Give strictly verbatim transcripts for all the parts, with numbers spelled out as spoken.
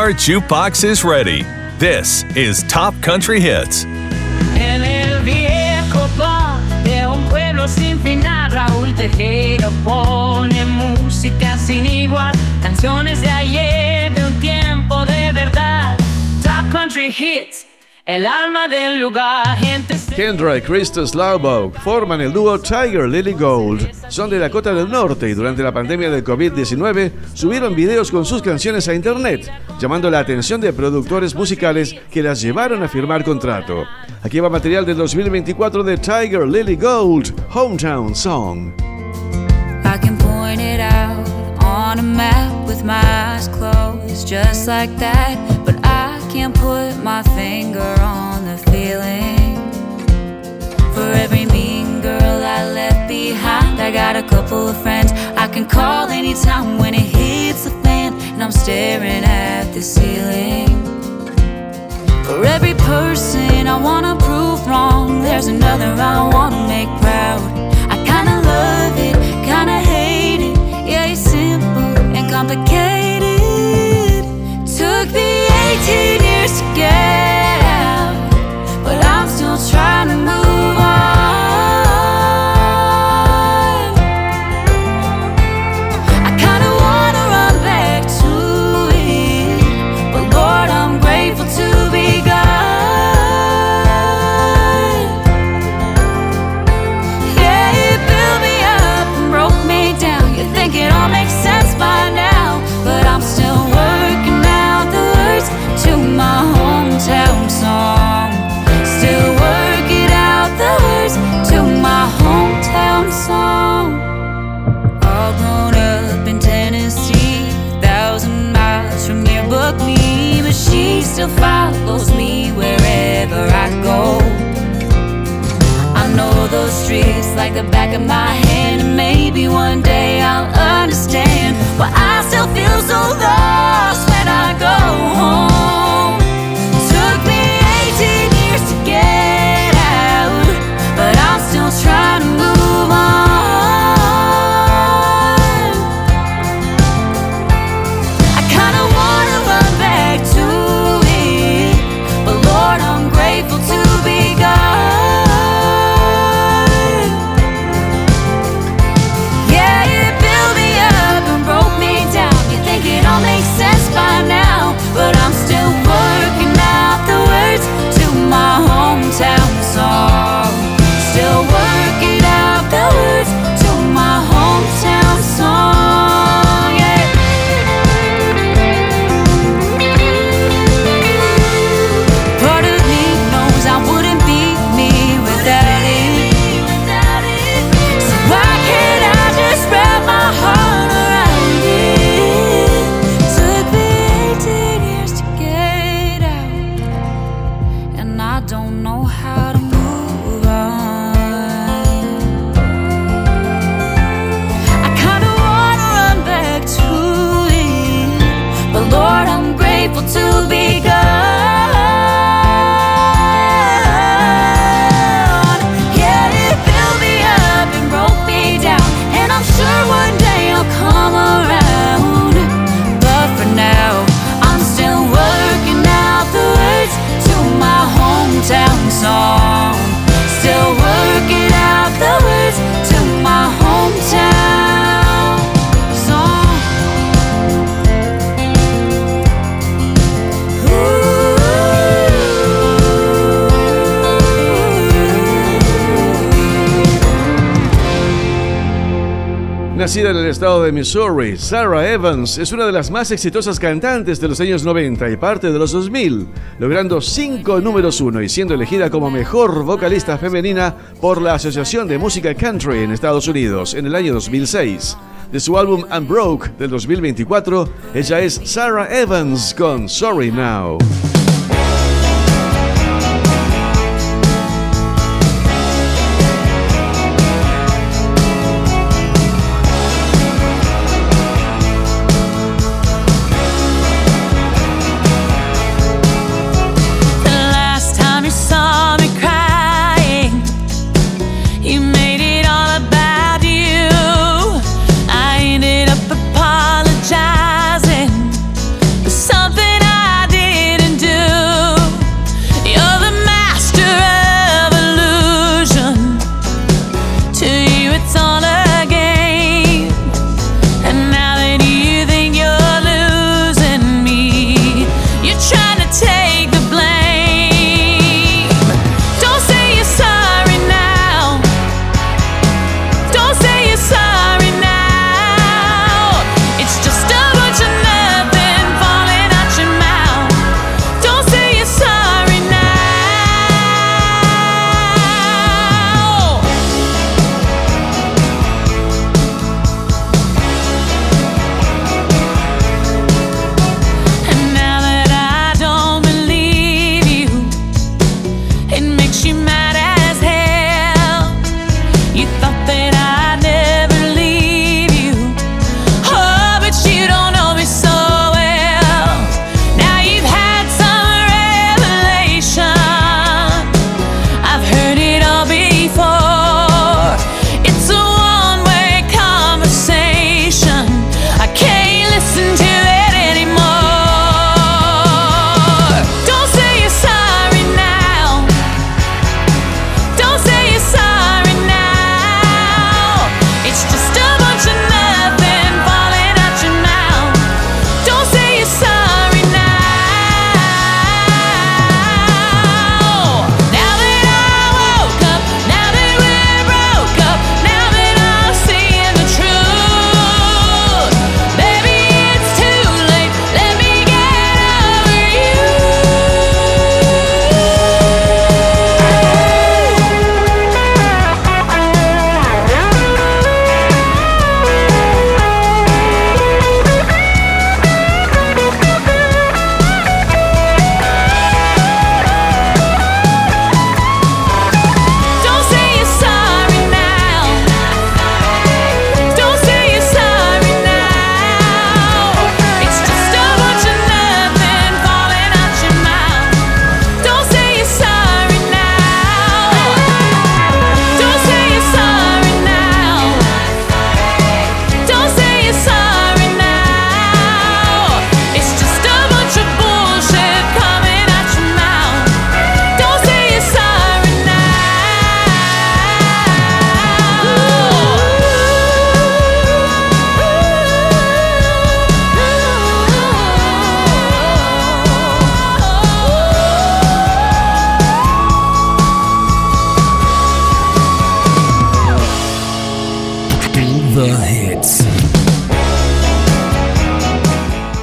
Our jukebox is ready. This is Top Country Hits. En el viejo bar de un pueblo sin final, Raúl Tejero pone música sin igual, canciones de ayer, de un tiempo de verdad. Top Country Hits, el alma del lugar. Gente se... Kendra y Krista Slaughbow forman el dúo Tiger Lily Gold. Son de Dakota del Norte y durante la pandemia del covid diecinueve subieron videos con sus canciones a internet, llamando la atención de productores musicales que las llevaron a firmar contrato. Aquí va material del dos mil veinticuatro de Tiger Lily Gold, Hometown Song. I can point it out on a map with my eyes closed, just like that, but I can't put my finger on the feeling. For every mean girl I left behind, I got a couple of friends I can call anytime when it hits the fan and I'm staring at the ceiling. For every person I wanna prove wrong, there's another I wanna make proud. I kinda love it, kinda hate it, yeah, it's simple and complicated. Took me eighteen years to get out, but I'm still trying to move on. I kinda wanna run back to it, but Lord, I'm grateful to be God. Yeah, you built me up and broke me down. You think it all makes sense by now, but I'm still working out the words to my hometown song. Still working out the words to my hometown song. All grown up in Tennessee, thousand miles from yearbook me, but she still follows me wherever I go. I know those streets like the back of my hand, and maybe one day I'll understand why I still feel so lost when I go home. Took me eighteen years to get out, but I'm still trying to move on. I kinda wanna run back to it, but Lord, I'm grateful to be God. Yeah, you built me up and broke me down. You think it all makes sense by now, but I'm still working out the words to my hometown song. Still working out the words to my hometown song. Yeah. Part of me knows I wouldn't be me without it. So why can't I just wrap my heart around it? Took me eighteen years to get out, and I don't know how to move on. I kinda wanna run back to it, but Lord, I'm grateful to be God. Yeah, it built me up and broke me down, and I'm sure one day I'll come around. But for now, I'm still working out the words to my hometown song. Still working out the words to my hometown song. Nacida en el estado de Missouri, Sarah Evans es una de las más exitosas cantantes de los años noventa y parte de los dos mil, logrando cinco números uno y siendo elegida como mejor vocalista femenina por la Asociación de Música Country en Estados Unidos en el año dos mil seis. De su álbum Unbroke del dos mil veinticuatro, ella es Sarah Evans con Sorry Now. Something I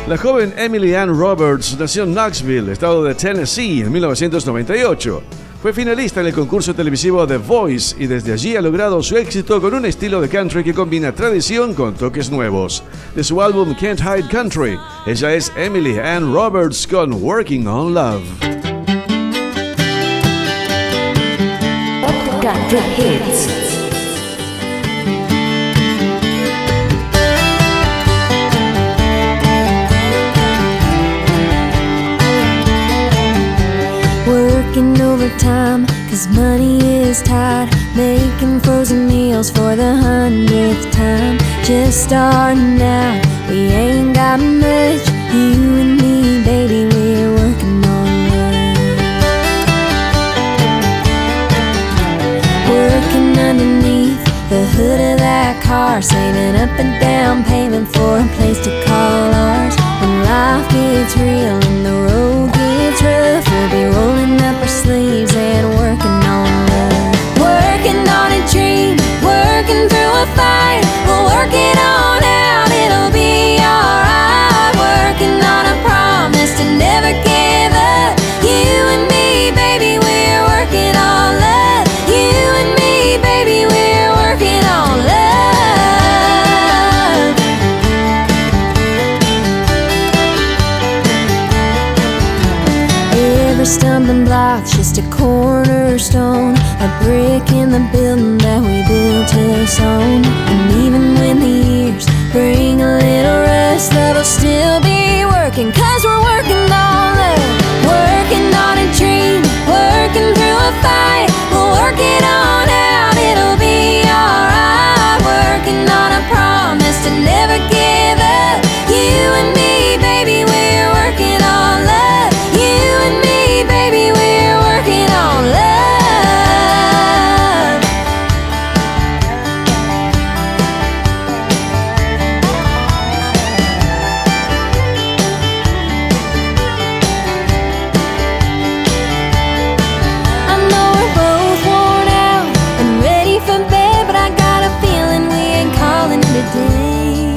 La joven Emily Ann Roberts nació en Knoxville, estado de Tennessee, en mil novecientos noventa y ocho. Fue finalista en el concurso televisivo The Voice y desde allí ha logrado su éxito con un estilo de country que combina tradición con toques nuevos. De su álbum Can't Hide Country, ella es Emily Ann Roberts con Working on Love. Country Hits. Working overtime, cause money is tight. Making frozen meals for the hundredth time. Just starting out, we ain't got much. You and me, baby, we're working on love. Working underneath the hood of that car, saving up a down payment for a place to call ours. When life gets real and the road gets rough, we'll be rolling up our sleeves and working on love. Working on a dream, working through a fight. We'll work it on out, it'll be alright. Working on a promise to never give up. You and me, baby, we're working on love. You and me, baby, we're working on love. Every stumbling block's just a cornerstone, a brick in the building that we built us on. And even when the years bring a little rust, love will still be working, cause we're working on love. Working on a dream, working through a fight. We'll work it on out, it'll be alright. Working on a promise to never give up. You and me, baby, we're working on love. You and me, baby, we're working on love. I know we're both worn out and ready for bed, but I got a feeling we ain't calling it a day.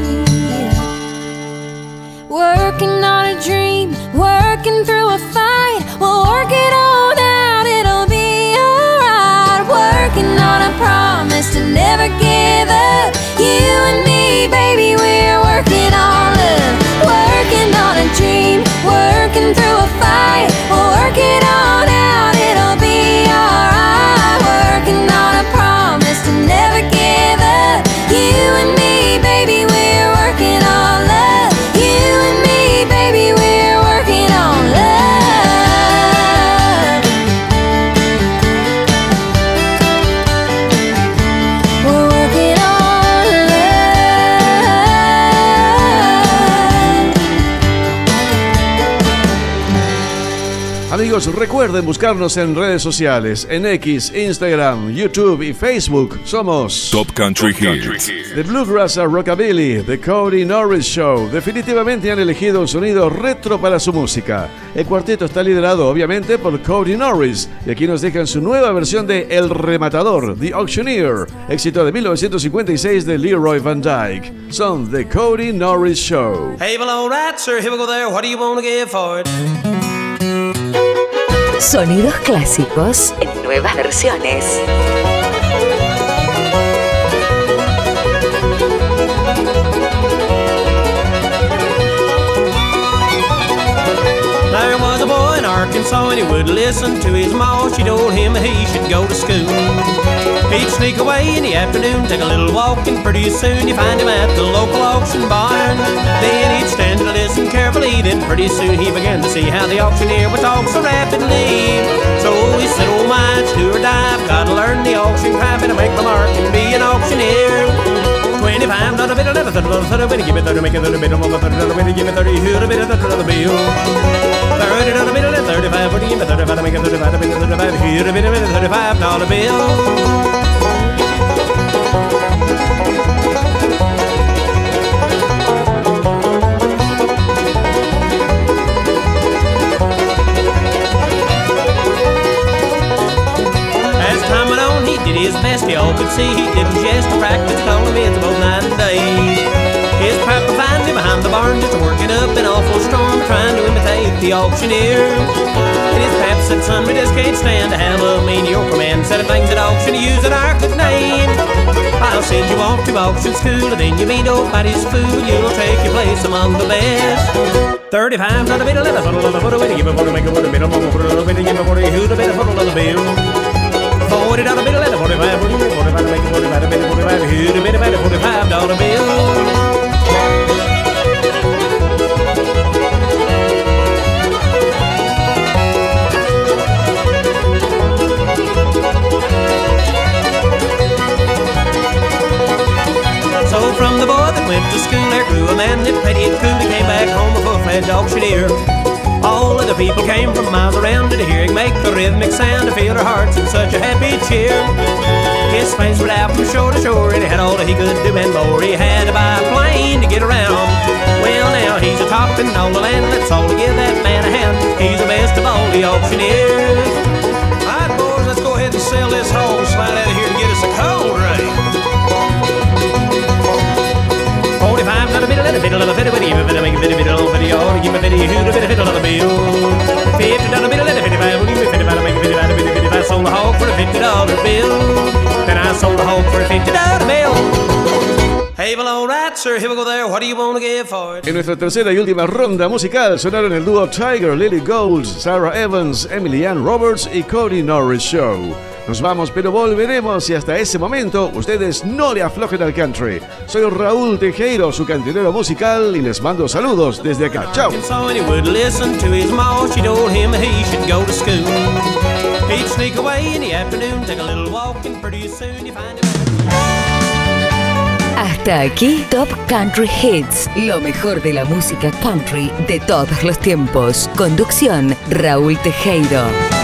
Working on a dream, working through a fight. We'll work it on out, it'll be alright. Working on a promise to never give up. You and me, baby, we're working on love. Working on a dream, working through a fight. We'll work it on out, it'll be alright. Working on a promise to never give up. You and me, baby, we're working on love. You and me, baby, we're working on love. We're working on love. Amigos, recuerden buscarnos en redes sociales, en X, Instagram, YouTube y Facebook. Somos Top Country Hits. The Bluegrass a Rockabilly, The Cody Norris Show. Definitivamente han elegido un sonido retro para su música. El cuarteto está liderado obviamente por Cody Norris, y aquí nos dejan su nueva versión de El Rematador, The Auctioneer, éxito de mil novecientos cincuenta y seis de Leroy Van Dyke. Son The Cody Norris Show. Hey, well, all right, sir, here we go there. What do you want to give for it? Sonidos clásicos en nuevas versiones. There was a boy in Arkansas and he wouldn't listen to his ma. She told him that he should go to school. He'd sneak away in the afternoon, take a little walk, and pretty soon you find him at the local auction barn. Then he'd stand and listen carefully, then pretty soon he began to see how the auctioneer would talk so rapidly. So he said, oh my, it's do or die, I've got to learn the auction craft and make my mark and be an auctioneer. Twenty-five, not a bit, another thirty, another thirty, give me thirty, make it thirty, bit, another thirty, another bit, give me thirty, here a bit, another bill. Thirty, another bit, thirty-five, forty, give me thirty-five, make it thirty-five, a bit, thirty-five, here a bit, a bit, thirty-five dollar bill. His best, y'all could see he didn't just practice on the bids both night and day. His papa finds him behind behind the barn just working up an awful storm, trying to imitate the auctioneer. And his pap said, son, we just can't stand to have a mediocre man selling things at auction using our good name. I'll send you off to auction school, and then you be nobody's fool. You'll take your place among the best. Thirty-five, not a bit of leather, put a little bit of give a put a make a put a bit of put a little bit of give a put a who'd a bit of put a little bill. Forty dollar bit of leather, forty-five, forty-five, make a forty-five, a bit of forty-five, who'd a bit of a forty-five dollar bill. So from the boy that went to school there grew a man that played cool. He came back home a full-fledged auctioneer. All of the people came from miles around to hear him make the rhythmic sound to fill their hearts in such a happy cheer. His face was out from shore to shore, and he had all that he could do and more. He had to buy a plane to get around. Well, now he's a top in all the land. Let's all give that man a hand. He's the best of all the auctioneers. All right, boys, let's go ahead and sell this hog, slide out of here and get us a cold drink. Forty-five, not a bit of little bit of little bit of bit of bit of make a bit of bit of video. Give a bit of who a bit of bit of little bill. Fifty dollar bit of little bit of five. Give me fifty dollar make a bit of bit of bit of. I sold the hog for a fifty dollar bill. Then I sold the hog for a fifty dollar bill. Hey, well, all right, sir. Here we go there. What do you want to give for it? En nuestra tercera y última ronda musical sonaron el dúo Tiger Lily Gold, Sarah Evans, Emily Ann Roberts y Cody Norris Show. Nos vamos, pero volveremos y hasta ese momento ustedes no le aflojen al country. Soy Raúl Tejero, su cantinero musical, y les mando saludos desde acá. Chao. Hasta aquí Top Country Hits, lo mejor de la música country de todos los tiempos. Conducción, Raúl Tejero.